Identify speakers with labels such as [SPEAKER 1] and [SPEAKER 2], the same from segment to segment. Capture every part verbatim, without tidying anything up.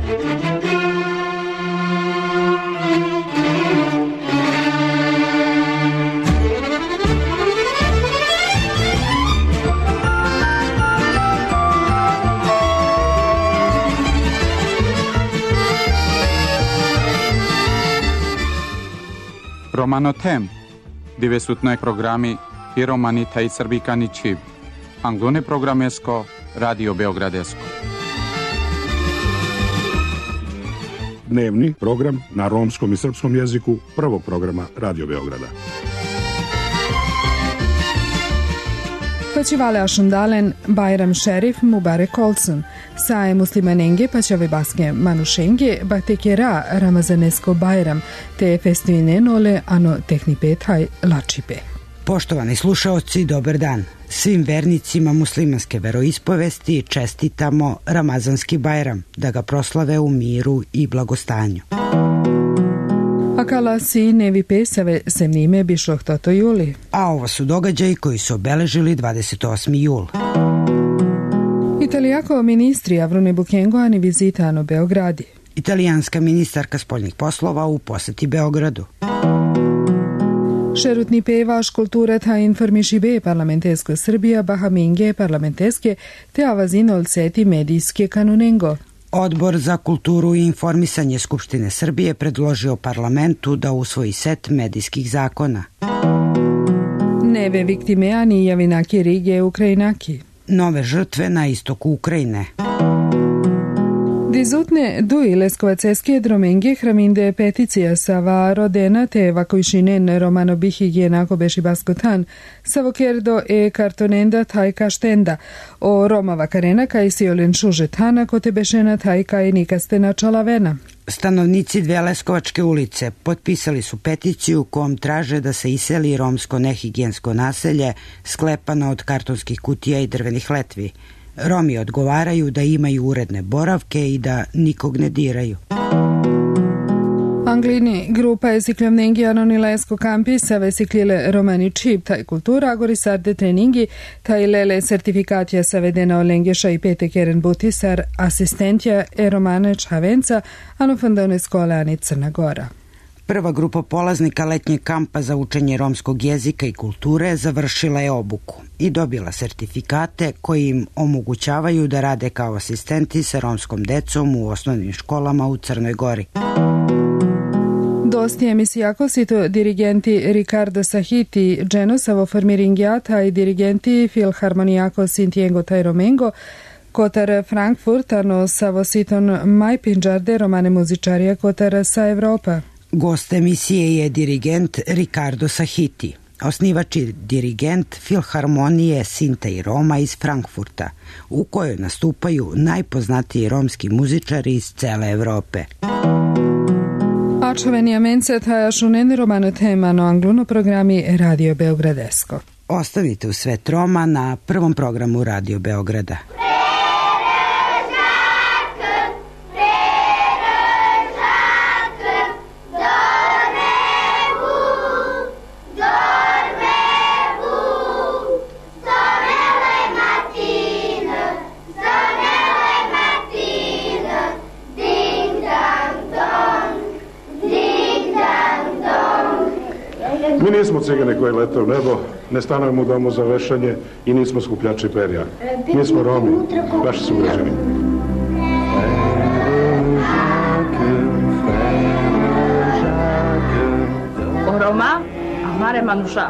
[SPEAKER 1] Romanotem, divesutnoj programi i romanita i srbikani čib. Anglone programesko, Radio Beogradesko.
[SPEAKER 2] Dnevni program na romskom i srpskom jeziku prvog programa Radio Beograda.
[SPEAKER 3] Paçivale aşındalen Bayram Şerif Mubarek olsun. Sae muslimanenge paçave baske manušenge baktekera Ramazanesko Bayram te festuine nole ano tehnipethaj lačipe.
[SPEAKER 4] Poštovani slušaoci, dobar dan. Svim vernicima muslimanske veroispovesti čestitamo Ramazanski Bajram, da ga proslave u miru i blagostanju.
[SPEAKER 3] Akala si nevi pesave semnime bišlohtato juli.
[SPEAKER 4] A ovo su događaji koji su obeležili dvadeset osmi jul.
[SPEAKER 3] Italijako ministri Avrune Bukengo ani vizitano Beogradi.
[SPEAKER 4] Italijanska ministarka spoljnih poslova u poseti Beogradu.
[SPEAKER 3] Šerutni pevaš kulture ta informišibe parlamentesko Srbija bahaminge parlamenteske te avazinol seti medijske kanunengo.
[SPEAKER 4] Odbor za kulturu i informisanje Skupštine Srbije predložio parlamentu da usvoji set medijskih zakona.
[SPEAKER 3] Neve viktime ani javinaki Rige Ukrajinaki.
[SPEAKER 4] Nove žrtve na istoku Ukrajine.
[SPEAKER 3] Dizutne dui leskovaceske dromenge hraminde peticija sava rodena te vakojšinen romano bihigijenako beši baskotan savokerdo e kartonenda tajka štenda o Roma karena kaj si olen šužetana kote bešena tajka i nikastena čalavena.
[SPEAKER 4] Stanovnici dve Leskovačke ulice potpisali su peticiju kom traže da se iseli romsko nehigijensko naselje sklepano od kartonskih kutija i drvenih letvi. Romi odgovaraju da imaju uredne boravke i da nikog ne diraju.
[SPEAKER 3] Anglini grupa je sikljavnengi anonilesko kampi sa vesiklile romani čip taj kultura agori sarde treningi taj lele sertifikatja savedena o lengeša i pete keren butisar asistentja e romane čavenca ano fondone skole ani Crna Gora.
[SPEAKER 4] Prva grupa polaznika letnjeg kampa za učenje romskog jezika i kulture završila je obuku i dobila sertifikate koji im omogućavaju da rade kao asistenti sa romskom decom u osnovnim školama u Crnoj Gori.
[SPEAKER 3] Dosti emisijako sito dirigenti Ricardo Sahiti Genosavo formiringjata i dirigenti Filharmonijako Sintiengo Tajromengo kotar Frankfurt ano savo siton maj pinđarde romane muzičarija kotar sa Evropa.
[SPEAKER 4] Gost emisije je dirigent Ricardo Sahiti, osnivač i dirigent Filharmonije Sinta i Roma iz Frankfurta, u kojoj nastupaju najpoznatiji romski muzičari iz cele Evrope.
[SPEAKER 3] Ačoveni amence taja šunen romano temano angluno programi Radio Beogradesko.
[SPEAKER 4] Ostavite u svet Roma na prvom programu Radio Beograda.
[SPEAKER 2] Mi nismo cigane koji lete u nebo, ne stanujemo u domu za vešanje i nismo skupljači perja. Mi smo Romi, vaši sugrađani.
[SPEAKER 5] O Roma, amare manuša.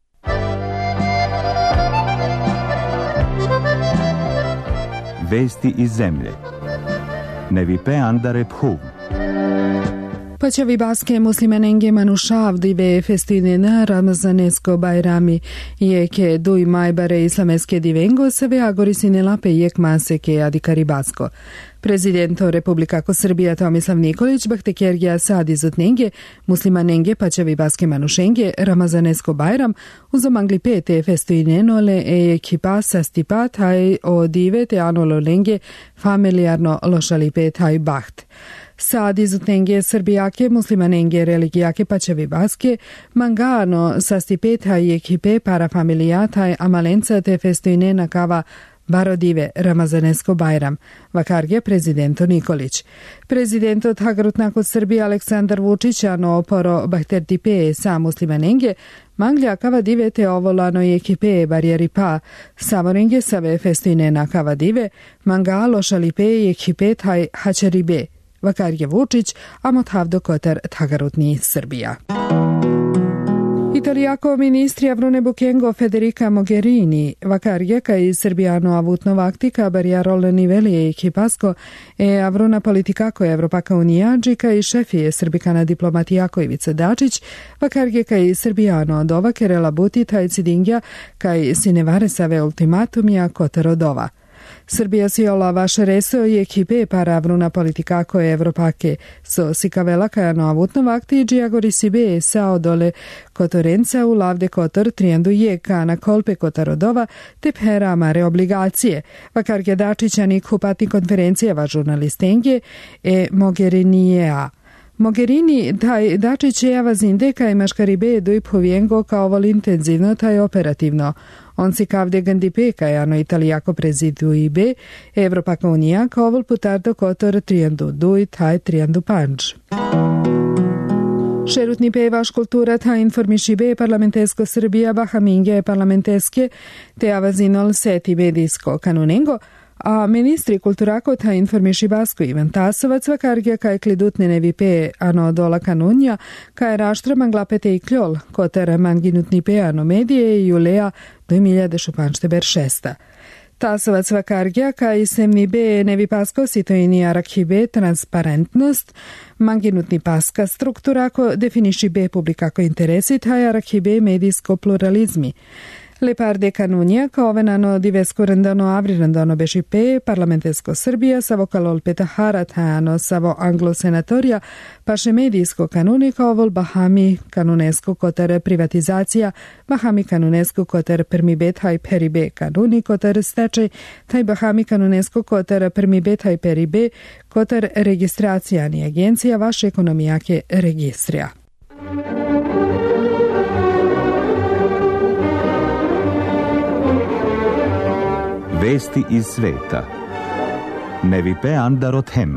[SPEAKER 6] Vesti iz zemlje. Nevipe andare phuv.
[SPEAKER 3] Paćavi baske muslimanenge manušav dive festine Ramazanesko Bajrami jeke duj majbare islameske divengo save agorisine lape jek maseke adikari basko. Prezidento Republikako Srbija Tomislav Nikolić baktekergija sad izotnenge muslimanenge paćavi baske manušenge Ramazanesko Bajram uzomangli pete festuinenole e ekipa sastipa taj o dive te anolo lenge familiarno lošalipe taj baht. Sad izutnenge srbijake, muslimanenge religijake paćavi baske, mangano sastipeta i ekipe para familijata amalenca te festuine na kava Barodive Ramazanesko Bajram, vakarge prezidento Nikolić. Prezidento Tagarutnako Srbije Aleksandar Vučić ano oporo bahtertipe sa muslimanenge, manglja kavadive te ovolano i ekipe barjeri pa, samoringe save festine na kavadive, mangalo šalipe i ekipe taj hačaribe. Vakarge Vučić, amot havdo kotar Tagarutni Srbija. Italijako ministri Avrune Bukengo Federica Mogherini, vakarge kai Srbijano avutno vaktika barjarol nivelije ekipasko e Avruna politikako Evropaka Unija kai šefije Srbikana diplomatijako Ivica Dačić, vakarge kai Srbijano od ova kerela buti taj cidingja kai sinevare save ultimatumija kotarodova. Srbija si ola vaše reso i ekipe para Avruna politikako Evropake so si kavela kajano avutno vakti i džiagori si be sao dole kotorenca u lavde kotor trijendu je kana kolpe kotarodova te pera amare obligacije. Vakarge Dačićani kupati konferencijeva žurnalistengje e Mogherinijea. Mogherini taj Dačićeva zindeka i maškaribe doj povjengo kao vol intenzivno taj operativno. On si kavde gandipe kajano italijako prezidu i be, Evropaka Unija kao vol putardo kotor trijendu duj taj trijendu panč. Šerutni pevaš kultura ta informiši be parlamentesko Srbija bahaminge parlamenteske te avazinol seti medijsko kanunengo, a ministri kulturako ta informiši basko Ivan Tasovac vakargja kaj klidutne nevipe ano dola kanunja, kaj raštra manglapete i kljol, koter manginutni pe ano medije i julea do miljade šupanšte ber šesta. Tasovac vakargja kaj semni be nevi pasko sitojini arakhibe transparentnost, manginutni paska strukturako definiši be publikako interesi taj arakhibe medijsko pluralizmi. Le par de kanunja kao venano divesko rendano avri rendano beši pe parlamentesko Srbija savo kalol petahara tajano savo anglo-senatorija paše medijsko kanuni kao vol Bahami kanunesko kotar privatizacija, Bahami kanunesko kotar permibet haj peribe kanuni kotar stečaj, taj Bahami kanunesko kotar permibet haj peribe kotar registracija ni agencija vaše ekonomijake registrija.
[SPEAKER 6] Vesti iz sveta. Nevipe Andarot Hem.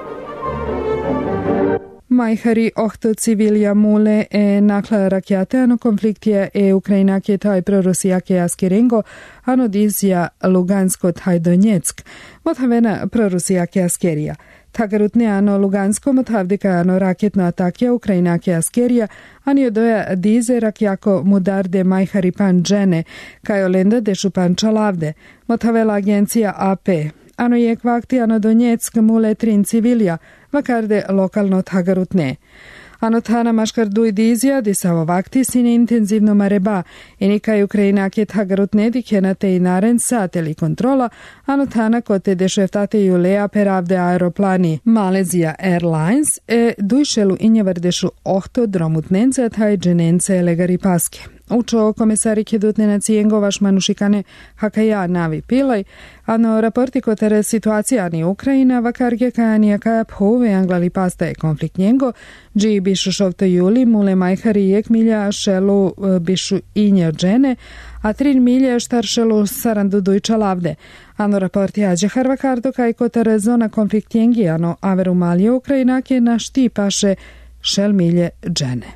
[SPEAKER 3] Majhari ohto civilja mule e nakla rakjate ano konfliktje e Ukrajinake taj prorusijake askirengo ano dizja Lugansko taj Donjeck. Mothavena prorusijake askerija. Tagarutne ano Lugansko mothavdika ano raketno atakja Ukrajinake askerija ani odoja dize rakjako mudarde majhari pan džene kajo lenda dešu panča lavde. Mothavela agencija A P. Ano je kvakti ano Donjeck mule trin civilja, vakarde lokalno Tagarutne. Ano tana maškar duj dizja di savo vakti sine intenzivno mareba i nikaj Ukrajinake Tagarutne dikenate i naren sateli kontrola, ano tana kote dešeftate julea peravde aeroplani Malaysia Airlines e dujšelu injevardešu ohto dromutnence taj dženence legari paske. Učo komesari kedutne nacijengo vaš manušikane hakaja navi pilaj, ano raporti kotere situacija ni Ukrajina vakarge kajanija kaja phove anglali pastaje konflikt njengo, dži bišu šovto juli mule majhari jek milja šelu bišu inje džene, a trin milje štaršelu sarandu dujča lavde. Ano raporti ađe harvakardo kaj kotere zona konflikt njengi, ano averu malje Ukrajinake na šti paše šel milje džene.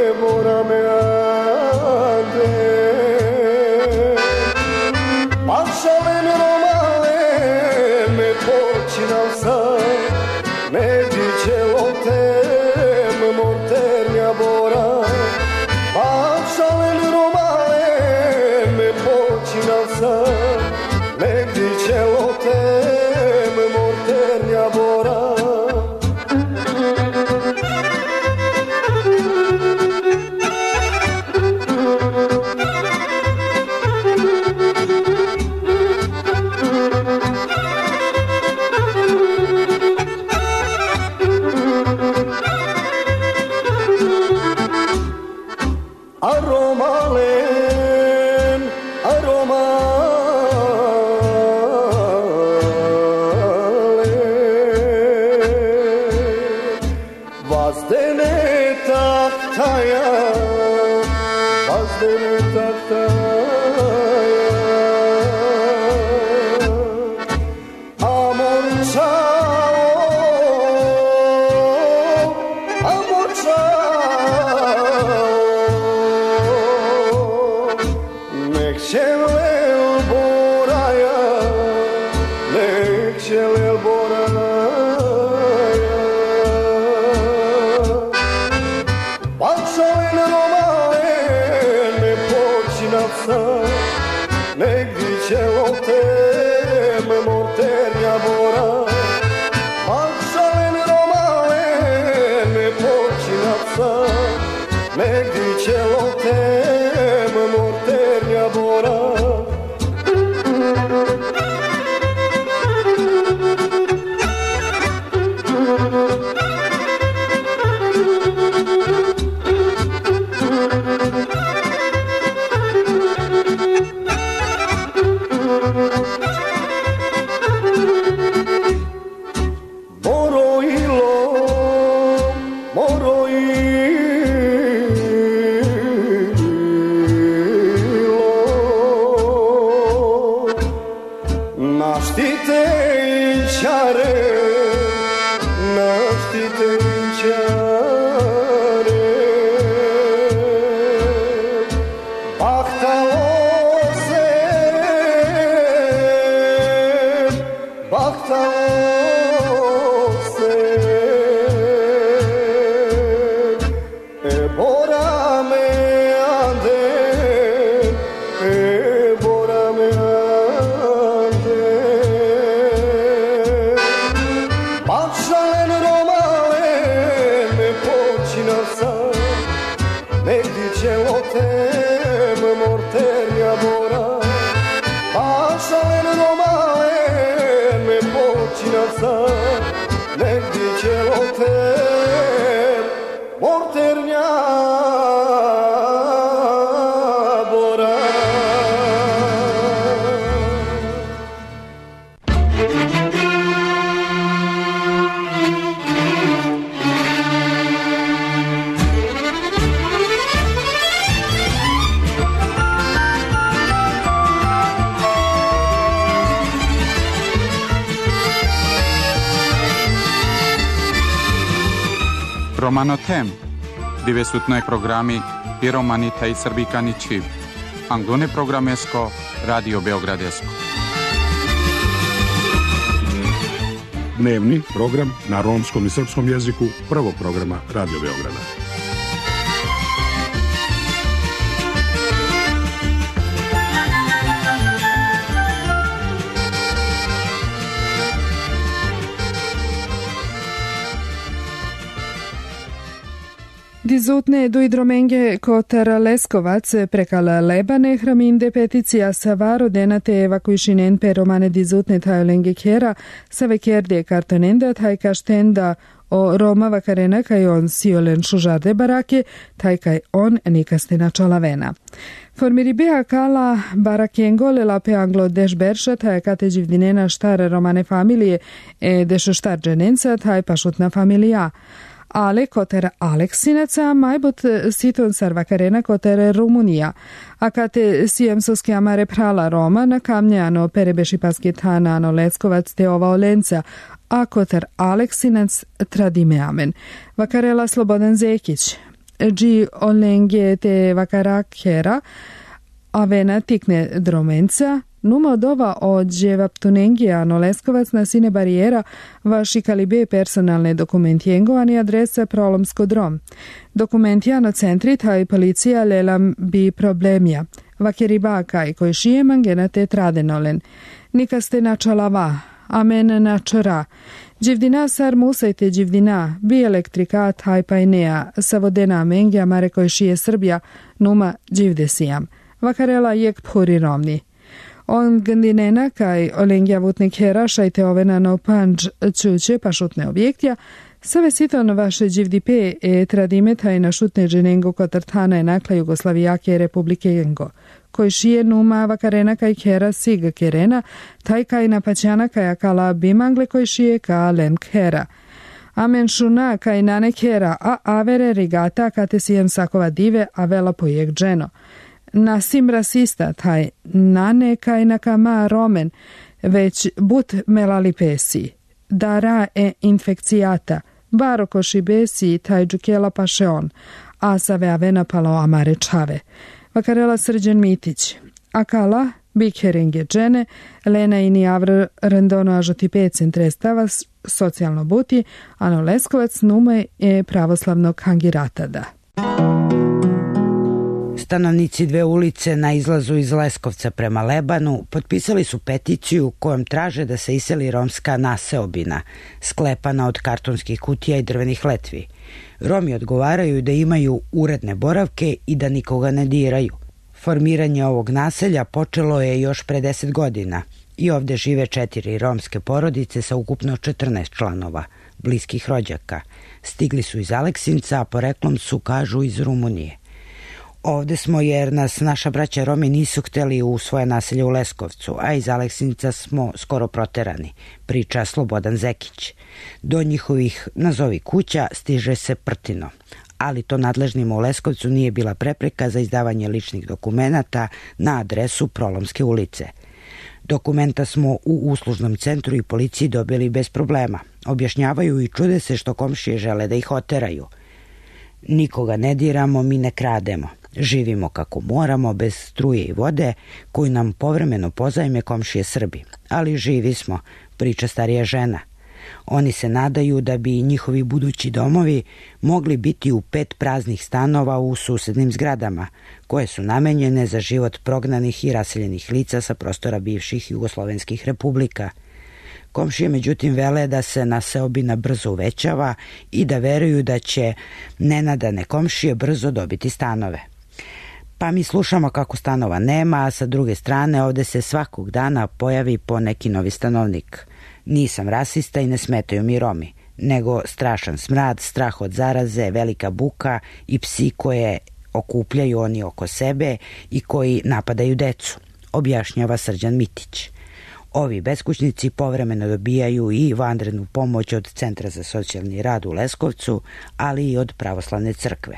[SPEAKER 7] I'll Vazdene tahtaya, vazdene tahtaya, amor ciao, amor ciao, nek çelel boraya, nek çelel boraya. Negdje će lotem morternja bora, Mašalen romalen me počinaca, negdje će lotem morternja bora.
[SPEAKER 1] Romanotem, divesutnoj programi i romanita i srbikani čiv. Anglone programesko, Radio Beogradesko.
[SPEAKER 2] Dnevni program na romskom i srpskom jeziku prvog programa Radio Beograda.
[SPEAKER 3] Dizutne duidromenge Kotar Leskovac prekal Lebane hraminde peticija Savaro denate evakuishinen per romane dizutne tajolenge kera save kerde kartonenda taj kaštenda o Roma vakarena kaj on siolen šužarde barake taj kaj on nikaste načala vena. Formiribea kala barakengo lela pe anglo deš berša taj kate živdinena štare romane familije e deš štar dženenca taj pašutna familija. Ale koter Aleksinaca majbot siton sarvakarena koter Rumunija, a kate sijemsoske amare prala Roma na kamnjano perebeši pasketana Leckovac te ova olenca, a koter Aleksinac tradime amen. Vakarela Slobodan Zekić, G olenge te vakarakera, avena tikne dromenca, numa od ova odževa ptunengijano Leskovac na sine barijera vaši kalibe personalne dokumentijengovani adresa prolomsko drom. Dokumentijano centri taj policija lelam bi problemja. Vakeribaka i koji šije mangena te tradenolen. Nikaste načalava, amen načora. Dživdina sar musajte dživdina, bi elektrika taj pajnea, savodena mengja mare koji šije Srbija, numa dživdesijam. Vakarela jek puri romni. On gandinena kaj olengja vutnik hera šajte ovena no panđ čuće pa šutne objektja, save siton vaše dživdipe e tradime taj na šutne dženengo kotartana je nakla Jugoslavijake Republike Engo, koji šije numa vakarena kaj hera sig kerena, taj kaj napaćana kaj akala bimangle koji šije ka len hera. Amen šuna kaj nanekera a avere rigata kate sijem sakova dive a vela pojek dženo. Nasim rasista taj nane kaj nakama romen, već but melali pesi. Dara e infekcijata, baro koši besi taj džukela pašeon, a save avena palo amare čave. Vakarela Srđan Mitić. Akala, bikherenge džene, Lena ini avr rendono ažoti pet centrestava socijalno buti, ano Leskovac nume je pravoslavnog hangiratada.
[SPEAKER 4] Stanovnici dve ulice na izlazu iz Leskovca prema Lebanu potpisali su peticiju kojom traže da se iseli romska naseobina, sklepana od kartonskih kutija i drvenih letvi. Romi odgovaraju da imaju uredne boravke i da nikoga ne diraju. Formiranje ovog naselja počelo je još pre deset godina i ovde žive četiri romske porodice sa ukupno četrnaest članova, bliskih rođaka. Stigli su iz Aleksinca, a poreklom su, kažu, iz Rumunije. Ovde smo jer nas naša braća Romi nisu hteli u svoje naselje u Leskovcu, a iz Aleksinca smo skoro proterani, priča Slobodan Zekić. Do njihovih, nazovi kuća, stiže se prtino, ali to nadležnima u Leskovcu nije bila prepreka za izdavanje ličnih dokumenata na adresu Prolomske ulice. Dokumenta smo u uslužnom centru i policiji dobili bez problema. Objašnjavaju i čude se što komšije žele da ih oteraju. Nikoga ne diramo, mi ne krademo. Živimo kako moramo, bez struje i vode, koju nam povremeno pozajme komšije Srbi. Ali živi smo, priča starija žena. Oni se nadaju da bi njihovi budući domovi mogli biti u pet praznih stanova u susednim zgradama, koje su namenjene za život prognanih i raseljenih lica sa prostora bivših jugoslovenskih republika. Komšije međutim vele da se naseobina brzo uvećava i da veruju da će nenadane komšije brzo dobiti stanove. Pa mi slušamo kako stanova nema, a sa druge strane ovde se svakog dana pojavi po neki novi stanovnik. Nisam rasista i ne smetaju mi Romi, nego strašan smrad, strah od zaraze, velika buka i psi koje okupljaju oni oko sebe i koji napadaju decu, objašnjava Srđan Mitić. Ovi beskućnici povremeno dobijaju i vanrednu pomoć od Centra za socijalni rad u Leskovcu, ali i od Pravoslavne crkve.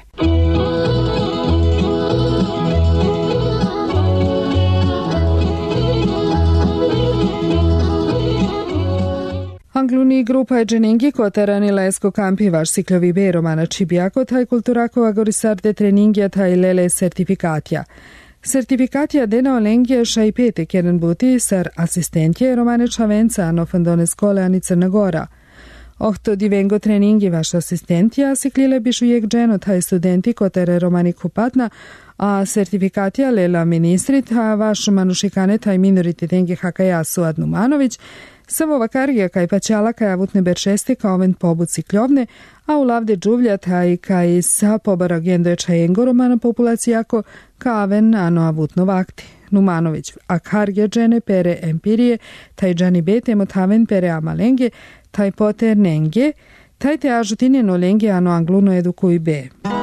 [SPEAKER 3] Angluni grupa je dženingi kotarani Lesko kampi vaš siklovi be romana čibijako taj kulturakova gorisarde treningija taj lele sertifikatja. Sertifikatja dena olengija šaj pete keren buti sar asistentje romane čavenca ano fandone skole ani Crna Gora. Ohto divengo treningi vaš asistentja siklile bišu jek dženo taj studenti kotere romani kupatna, a sertifikatja lela ministrit, a vaš manušikane taj minorite dengi hakaja Suad Numanović, Samo vakarija kaj pačala kaj avutne beršeste kao oven pobud sikljovne, a u lavde džuvlja taj kaj sa pobara gendo čajengo romana populacijako ka aven ano avutno vakti. Numanović, a karge džene pere empirije, taj džani bete motaven pere amalenge, taj poter nenge, taj te ažutine no lenge ano angluno edukuj be.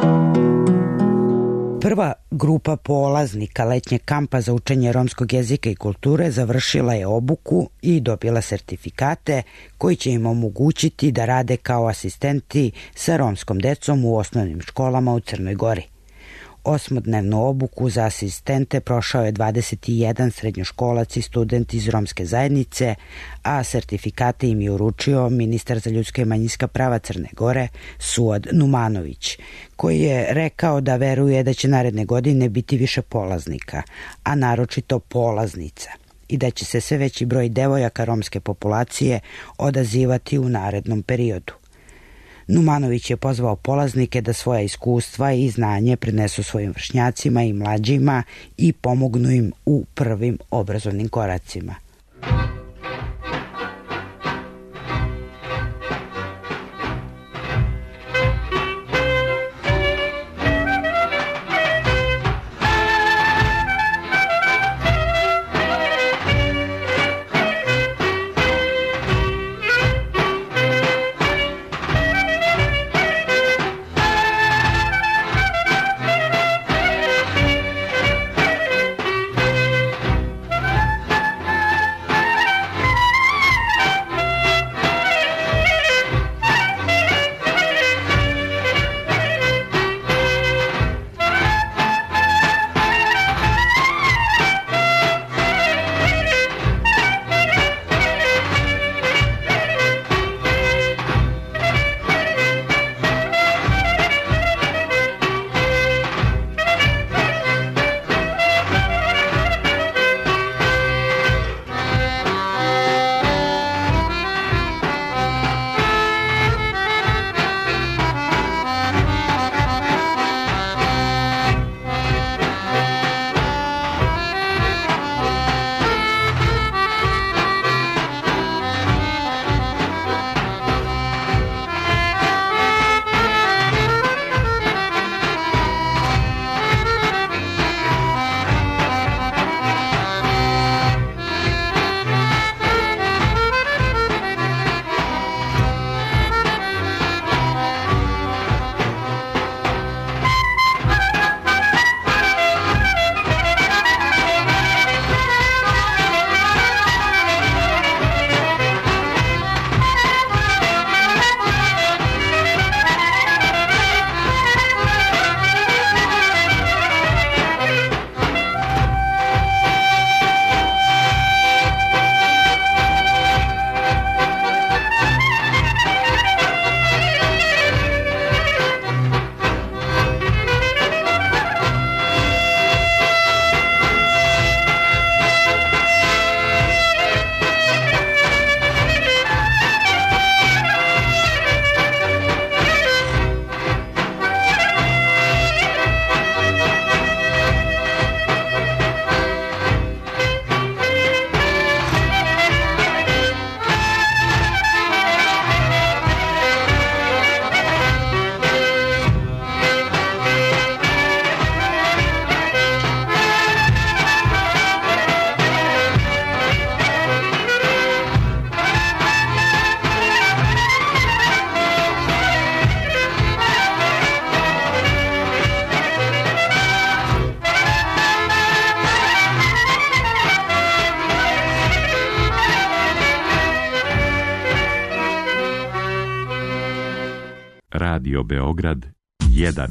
[SPEAKER 4] Prva grupa polaznika letnjeg kampa za učenje romskog jezika i kulture završila je obuku i dobila sertifikate koji će im omogućiti da rade kao asistenti sa romskom decom u osnovnim školama u Crnoj Gori. Osmodnevnu obuku za asistente prošao je dvadeset jedan srednjoškolac i student iz romske zajednice, a sertifikate im je uručio ministar za ljudska i manjinska prava Crne Gore Suad Numanović, koji je rekao da veruje da će naredne godine biti više polaznika, a naročito polaznica, i da će se sve veći broj devojaka romske populacije odazivati u narednom periodu. Numanović je pozvao polaznike da svoja iskustva i znanje prenesu svojim vršnjacima i mlađima i pomognu im u prvim obrazovnim koracima.
[SPEAKER 6] Radio Beograd jedan.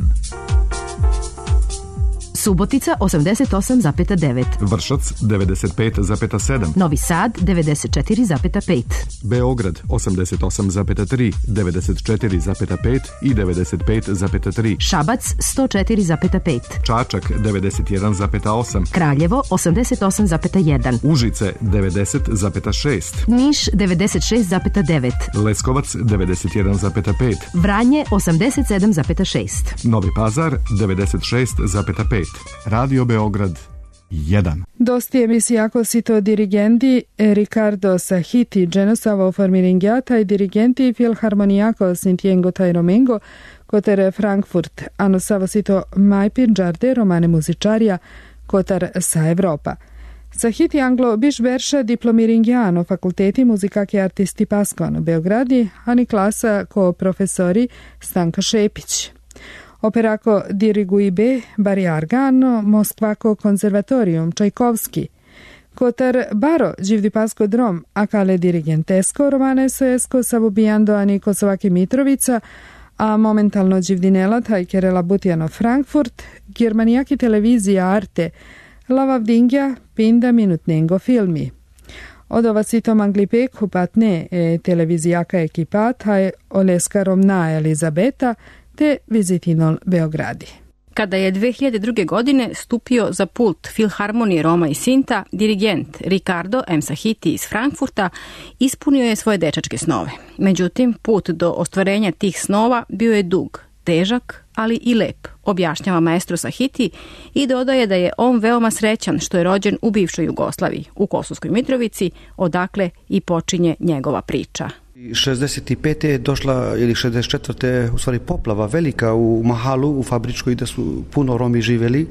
[SPEAKER 8] Subotica osamdeset osam zarez devet.
[SPEAKER 9] Vršac devedeset pet zarez sedam.
[SPEAKER 8] Novi Sad devedeset četiri zarez pet.
[SPEAKER 9] Beograd osamdeset osam zarez tri, devedeset četiri zarez pet i devedeset pet zarez tri.
[SPEAKER 8] Šabac sto četiri zarez pet.
[SPEAKER 9] Čačak devedeset jedan zarez osam.
[SPEAKER 8] Kraljevo osamdeset osam zarez jedan.
[SPEAKER 9] Užice devedeset zarez šest.
[SPEAKER 8] Niš devedeset šest zarez devet.
[SPEAKER 9] Leskovac devedeset jedan zarez pet.
[SPEAKER 8] Vranje osamdeset sedam zarez šest.
[SPEAKER 9] Novi Pazar devedeset šest zarez pet. Radio Beograd jedan.
[SPEAKER 3] Dosti emisija ako si to dirigenti Ricardo Sahiti, Genosavo formiringiata i dirigenti Filharmoniako Sintiengo Tajromengo, koter Frankfurt, ano savo si to Majpir Džarde, romane muzičarija, kotar sa Evropa. Sahiti anglo biš verša diplomiringiano fakulteti muzikake artisti Paskon, Beogradi, ani klasa ko profesori Stanka Šepić. Operako diriguibe Bariargano, Moskvako konzervatorium Čajkovski. Kotar baro Đivdipasko drom, akale dirigentesko romaneso esko savubijando ani Kosovaki Mitrovica, a momentalno Đivdinela tajkerela Butjano Frankfurt, germanijaki televizija Arte, Lavavdingja, Pinda minutnengo filmi. Od ova sitom anglipek hupatne e televizijaka ekipa taj Oleska Romna Elizabeta, te vizitinol Beogradi.
[SPEAKER 5] Kada je dve hiljade druge. godine stupio za pult Filharmonije Roma i Sinta, dirigent Ricardo M. Sahiti iz Frankfurta ispunio je svoje dečačke snove. Međutim, put do ostvarenja tih snova bio je dug, težak, ali i lep, objašnjava maestro Sahiti i dodaje da je on veoma srećan što je rođen u bivšoj Jugoslaviji, u Kosovskoj Mitrovici, odakle i počinje njegova priča.
[SPEAKER 10] šezdeset pete je došla, ili šezdeset četvrte u stvari poplava velika u Mahalu, u Fabričkoj, gde su puno Romi živeli.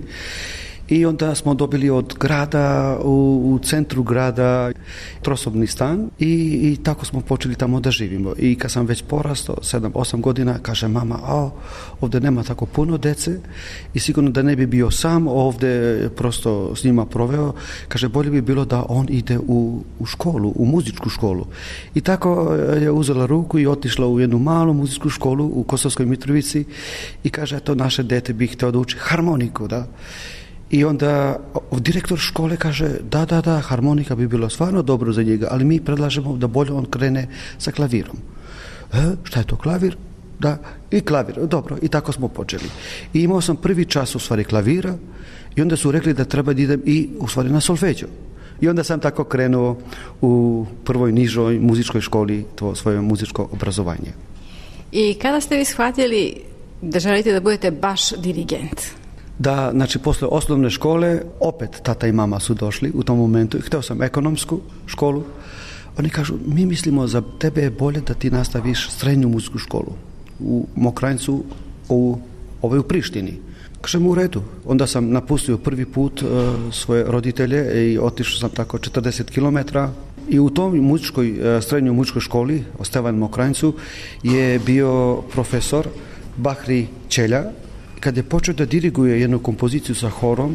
[SPEAKER 10] I onda smo dobili od grada, u, u centru grada, trosobni stan i, i tako smo počeli tamo da živimo. I kad sam već porastao, sedam osam godina, kaže mama, a ovde nema tako puno dece i sigurno da ne bi bio sam ovde, prosto s njima proveo. Kaže, bolje bi bilo da on ide u, u školu, u muzičku školu. I tako je uzela ruku i otišla u jednu malu muzičku školu u Kosovskoj Mitrovici i kaže, eto, naše dete bi hteo da uči harmoniku, da. I onda direktor škole kaže, da, da, da, harmonika bi bilo stvarno dobro za njega, ali mi predlažemo da bolje on krene sa klavirom. E, šta je to klavir? Da, i klavir, dobro, i tako smo počeli. I imao sam prvi čas u stvari klavira i onda su rekli da treba da idem i u stvari na solfeđo. I onda sam tako krenuo u prvoj nižoj muzičkoj školi to svoje muzičko obrazovanje.
[SPEAKER 5] I kada ste vi shvatili da želite da budete baš dirigent?
[SPEAKER 10] Da, znači, posle osnovne škole, opet tata i mama su došli u tom momentu. Hteo sam ekonomsku školu. Oni kažu, mi mislimo za tebe je bolje da ti nastaviš srednju muzičku školu u Mokranjcu, u, ovaj u Prištini. Kažem, u redu. Onda sam napustio prvi put uh, svoje roditelje i otišao sam tako četrdeset kilometara. I u tom muzičkoj, uh, srednjoj muzičkoj školi, o Stevan Mokranjcu, je bio profesor Bahri Čelja. Kad je počeo da diriguje jednu kompoziciju sa horom,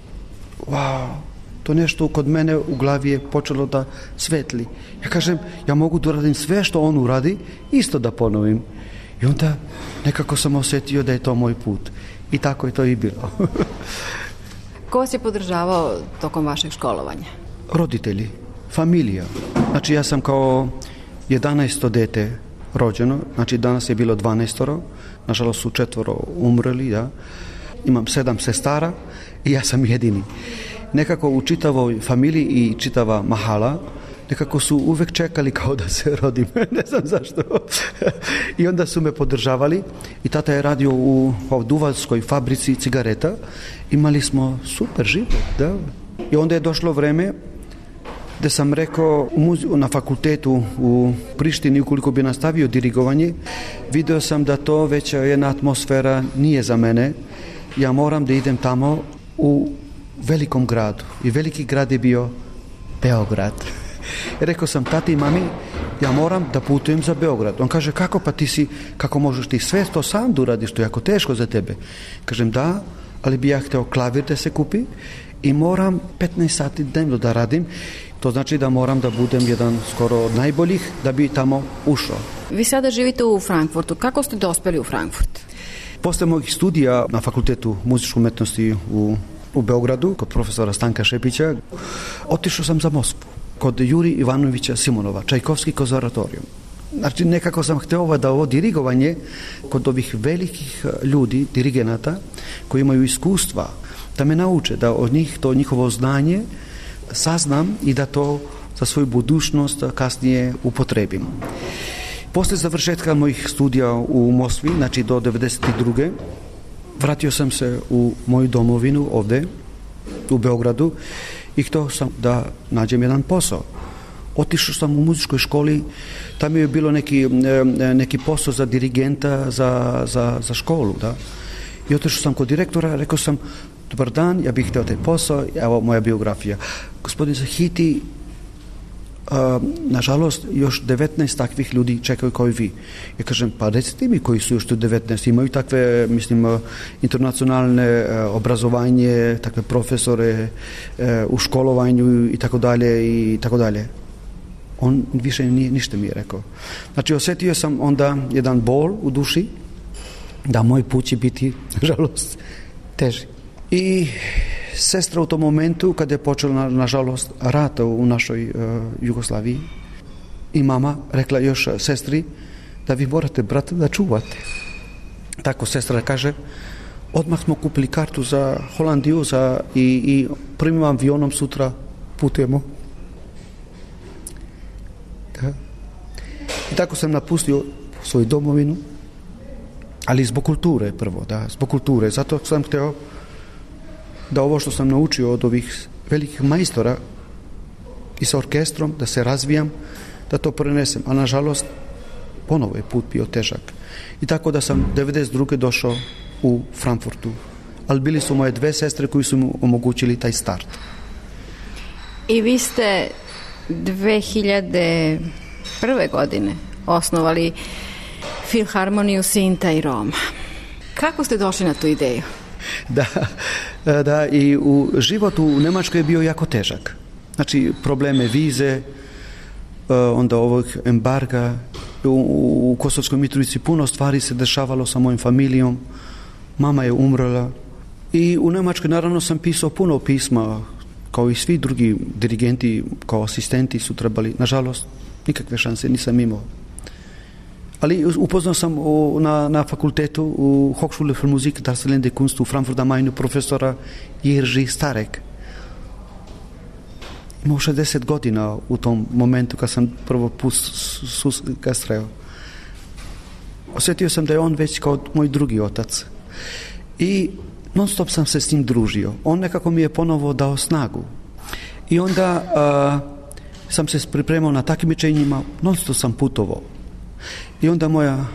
[SPEAKER 10] wow, to nešto kod mene u glavi je počelo da svetli. Ja kažem, ja mogu da uradim sve što on uradi, isto da ponovim. I onda nekako sam osetio da je to moj put. I tako je to i bilo.
[SPEAKER 5] Ko vas je podržavao tokom vašeg školovanja?
[SPEAKER 10] Roditelji, familija. Znači, ja sam kao jedanaesto dete rođeno, znači danas je bilo dvanaestoro, nažalost su četvoro umrli, da. Imam sedam sestara i ja sam jedini. Nekako u čitavoj familiji i čitava Mahala nekako su uvek čekali kao da se rodim, ne znam zašto. I onda su me podržavali i tata je radio u Duvanskoj fabrici cigareta. Imali smo super život, da. I onda je došlo vreme gde sam rekao na fakultetu u Prištini, ukoliko bi nastavio dirigovanje, video sam da to već jedna atmosfera nije za mene. Ja moram da idem tamo u velikom gradu. I veliki grad je bio Beograd. Rekao sam tati i mami, ja moram da putujem za Beograd. On kaže, kako pa ti si, kako možeš ti sve to sam da uradiš, to je jako teško za tebe. Kažem, da, ali bi ja hteo klavir da se kupi i moram petnaest sati dnevno da radim. To znači da moram da budem jedan skoro od najboljih da bi tamo ušao.
[SPEAKER 5] Vi sada živite u Frankfurtu. Kako ste dospeli u Frankfurt?
[SPEAKER 10] Posle mojih studija na Fakultetu muzičke umetnosti u, u Beogradu, kod profesora Stanka Šepića, otišao sam za Moskvu, kod Juri Ivanovića Simonova, Čajkovski konzervatorijum. Znači, nekako sam hteo da ovo dirigovanje kod ovih velikih ljudi, dirigenata, koji imaju iskustva, da me nauče, da od njih to njihovo znanje saznam i da to za svoju budućnost kasnije upotrebim. Posle završetka mojih studija u Moskvi, znači do devedeset druge vratio sam se u moju domovinu ovde, u Beogradu, i hteo sam da nađem jedan posao. Otišao sam u muzičkoj školi, tamo je bilo neki, neki posao za dirigenta za, za, za školu, da. I otišao sam kod direktora, rekao sam, dobar dan, ja bih hteo taj posao, evo moja biografija. Gospodin Sahiti, Uh, nažalost, još devetnaest takvih ljudi čekaju kao i vi. Ja kažem, pa recite mi koji su još tu devetnaest, imaju takve, mislim, uh, internacionalne uh, obrazovanje, takve profesore uh, u školovanju i tako dalje i tako dalje. On više ni, ništa mi je rekao. Znači, osjetio sam onda jedan bol u duši da moj put će biti, nažalost, teži. I sestra u tom momentu, kada je počela, nažalost, rat u našoj uh, Jugoslaviji, i mama rekla još sestri da vi morate brata da čuvate. Tako sestra kaže, odmah smo kupili kartu za Holandiju za, i, i prvim avionom sutra putujemo. Da. I tako sam napustio svoju domovinu, ali zbog kulture prvo, da, zbog kulture. Zato sam hteo da ovo što sam naučio od ovih velikih majstora i sa orkestrom, da se razvijam, da to prenesem. A nažalost, ponovo je put bio težak. I tako da sam devedeset druge došao u Frankfurtu. Ali bili su moje dve sestre koji su mu omogućili taj start.
[SPEAKER 5] I vi ste dve hiljade prve godine osnovali Filharmoniju Sinta i Roma. Kako ste došli na tu ideju?
[SPEAKER 10] Da, da, i u životu u Nemačkoj je bio jako težak. Znači, probleme vize, onda ovog embarga, u, u Kosovskoj Mitrovici puno stvari se dešavalo sa mojom familijom, mama je umrla i u Nemačkoj naravno sam pisao puno pisma, kao i svi drugi dirigenti, kao asistenti su trebali, nažalost, nikakve šanse nisam imao. Ali upoznao sam u, na, na fakultetu u Hochschule für Musik, Darmstadt Kunst u Frankfurt am Mainu profesora Jerzy Starek. Imao šezdeset godina u tom momentu kad sam prvo put ga sreo. Osjetio sam da je on već kao moj drugi otac. I non stop sam se s njim družio. On nekako mi je ponovo dao snagu. I onda uh, sam se pripremao na takmičenjima, non stop sam putovao. I onda moja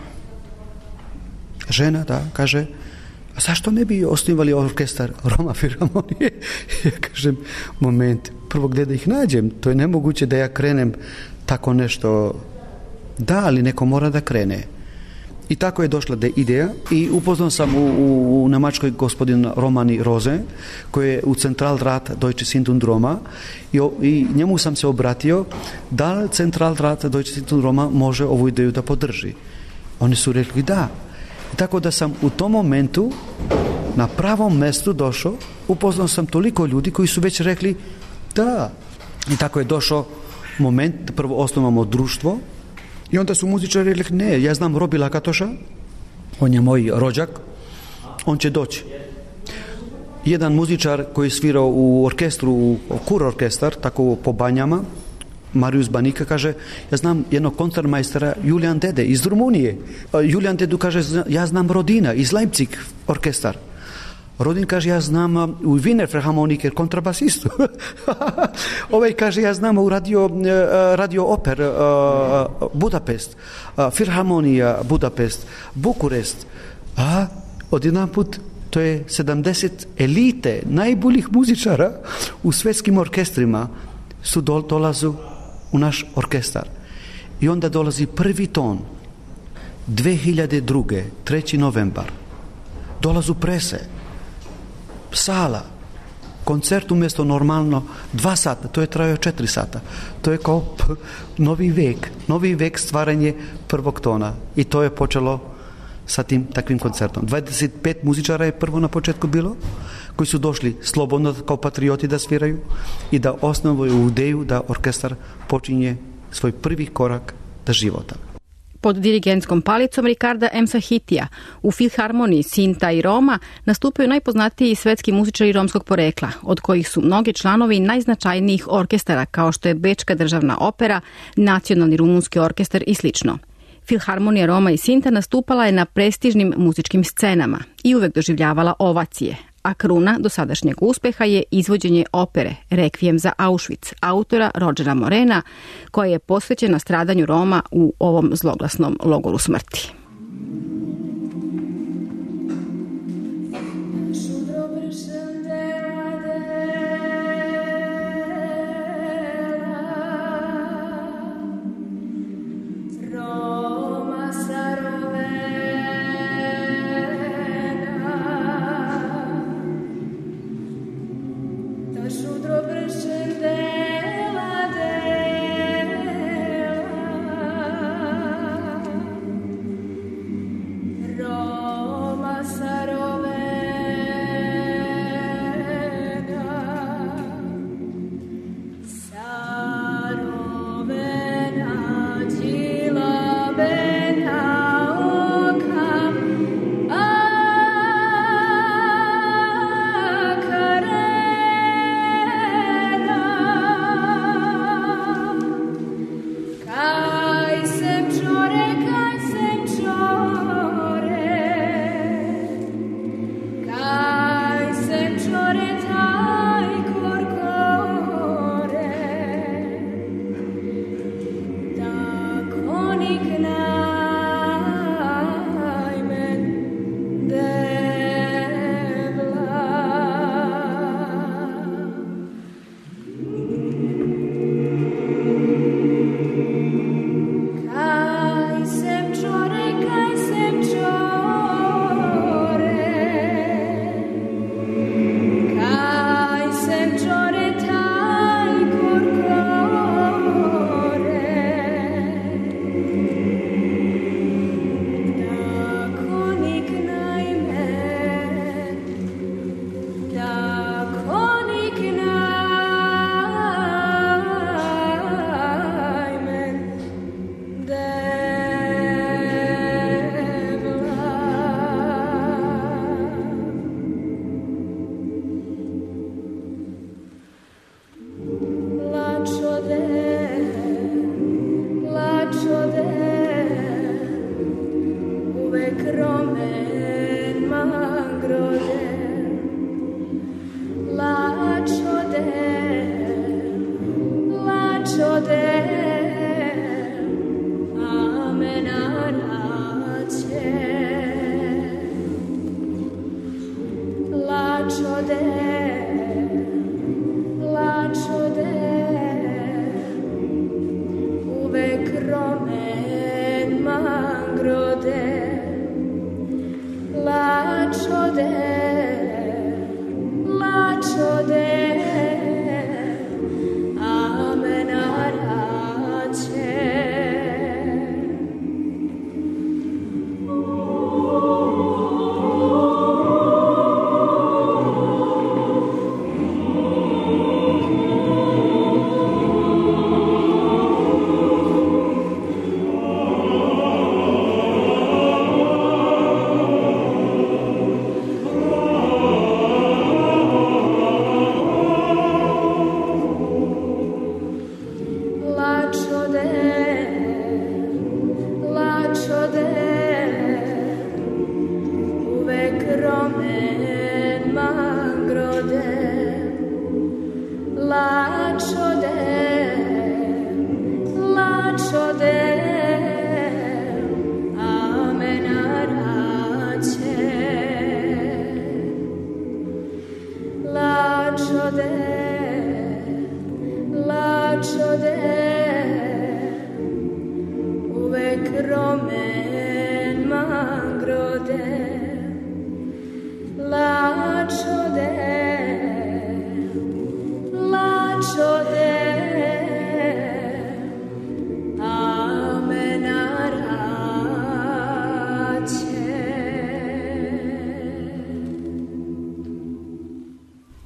[SPEAKER 10] žena, da, kaže, a zašto ne bi osnivali orkestar Roma Filharmonije? Ja kažem, moment, prvo gdje da ih nađem, to je nemoguće da ja krenem tako nešto. Da, ali neko mora da krene. I tako je došla da ideja i upoznao sam u, u, u Nemačkoj gospodin Romani Rose, koji je u Zentralrat Deutsche Sinti und Roma i, i njemu sam se obratio da li Zentralrat Deutsche Sinti und Roma može ovu ideju da podrži. Oni su rekli da. I tako da sam u tom momentu na pravom mestu došao, upoznao sam toliko ljudi koji su već rekli da. I tako je došao moment da prvo osnovamo društvo. I onda su muzičari rekli, ne, ja znam Robi Lakatoša, on je moj rođak, on će doći. Jedan muzičar koji je svirao u orkestru, u kur orkestar, tako po banjama, Marius Banika, kaže, ja znam jednog koncertmajstera Julian Dede iz Rumunije. Julian Dedu kaže, ja znam Rodina iz Leipzig orkestar. Rodin kaže, ja znam u Wiener Philharmoniker kontrabasistu. Ovaj kaže, ja znam u radio, radio oper Budapest, Filharmonija Budapest, Bukurest. A odjedan put to je sedamdeset elite najboljih muzičara u svetskim orkestrima su dol, dolazu u naš orkestar. I onda dolazi prvi ton dve hiljade druge, treći novembar. Dolazu prese, sala, koncert umjesto normalno dva sata, to je trajao četiri sata. To je kao p- novi vek, novi vek stvaranje prvog tona. I to je počelo sa tim takvim koncertom. dvadeset pet muzičara je prvo na početku bilo, koji su došli slobodno kao patrioti da sviraju i da osnovuju ideju da orkestar počinje svoj prvi korak do života.
[SPEAKER 5] Pod dirigentskom palicom Ricarda Emsahitija u Filharmoniji Sinta i Roma nastupaju najpoznatiji svetski muzičari romskog porekla, od kojih su mnogi članovi najznačajnijih orkestara kao što je Bečka državna opera, Nacionalni rumunski orkestar i slično. Filharmonija Roma i Sinta nastupala je na prestižnim muzičkim scenama i uvek doživljavala ovacije, a kruna dosadašnjeg uspeha je izvođenje opere Rekvijem za Auschwitz autora Rodgera Morena, koja je posvećena stradanju Roma u ovom zloglasnom logoru smrti.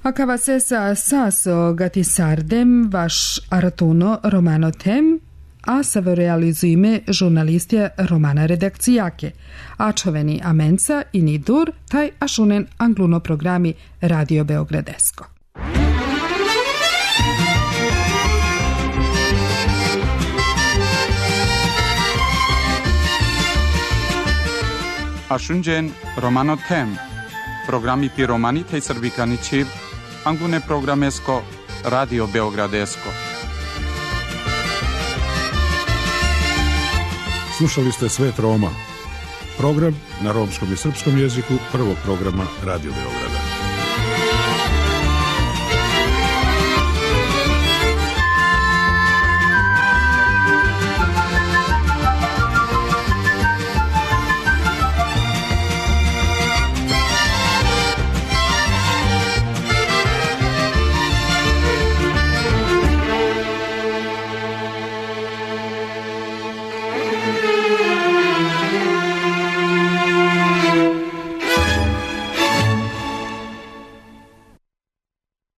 [SPEAKER 3] Akavasesa saso gatisardem vaš aratuno romano tem, a savorrealizujme žurnalistje romana redakcijake, ačoveni amenca i nidur, taj ašunen angluno programi Radio Beogradesko.
[SPEAKER 1] Ašunđen romano tem, programi pi romanite i srbikanići, angune programesko Radio Beogradesko.
[SPEAKER 2] Slušali ste Svet Roma, program na romskom i srpskom jeziku prvog programa Radio Beograda.